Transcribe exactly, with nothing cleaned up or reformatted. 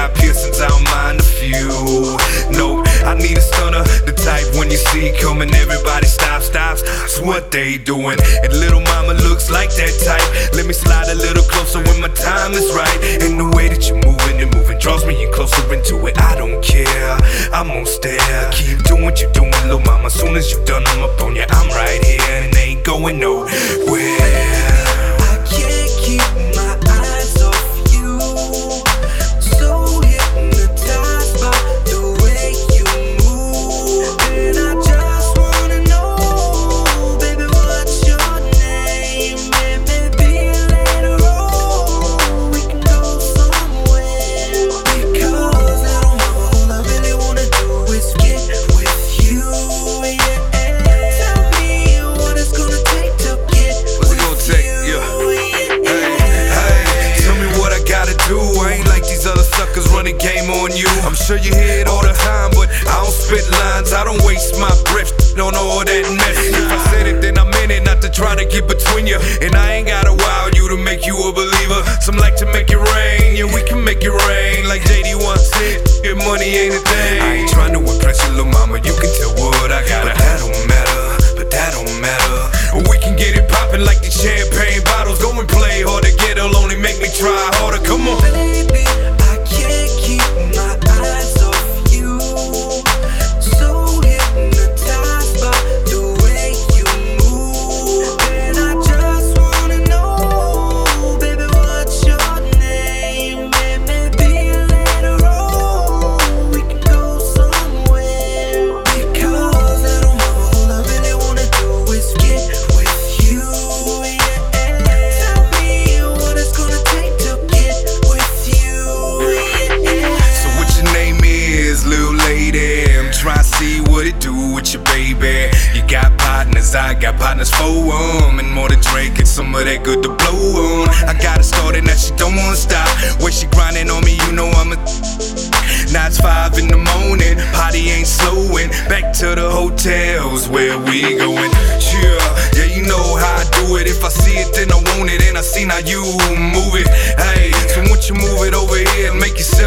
got piercings, I don't mind a few. Nope, I need a stunner, the type when you see coming, everybody stop, stops. That's what they doing. And little mama looks like that type. Let me slide a little closer when my time is right. And the way that you're moving and moving draws me in closer into it. I don't care, I'm gon' stare. Keep doing what you're doing, little mama. Soon as you done, I'm up on you. I'm right here and ain't going nowhere. I can't keep my eyes off you. So hypnotized by the way you move. And I just wanna know, baby, what's your name? And maybe later on we can go somewhere. Because I don't know, all I really wanna do is get with you, yeah. Tell me what it's gonna take to get What's it gonna take? Yeah. Hey, hey, tell me what I gotta do. I ain't like these other suckers running game on you. I'm sure you hear it all the time, but I don't spit lines. I don't waste my breath on all that mess. If I said it, then I meant it, not to try to get between you. And I ain't gotta wow you to make you a believer. Some like to make it rain, yeah, we can make it rain. Like J D once said, your money ain't a thing. I ain't trying to impress you, little mama. You can tell what I got, but that don't matter. But that don't matter. We can get it poppin' like the champagne bottles. Go and play hard to get, it'll only make me try harder. Come on. Baby, I can't keep my eyes off you. So hypnotized by the way you move. And I just wanna know, baby, what's your name? And maybe later on we can go somewhere. Because I don't know, all I really wanna do is get with you, yeah. Tell me what it's gonna take to get with you, yeah. So what your name is, little lady? I'm trying to see what it do with your baby. You got partners, I got partners for them. And more to drink and some of that good to blow on. I got it started, now she don't wanna stop. When she grinding on me, you know I'm a. Now it's five in the morning, party ain't slowing. Back to the hotels where we going. Yeah, yeah, you know how I do it. If I see it, then I want it. And I seen how you move it. Hey, so once you move it over here, make it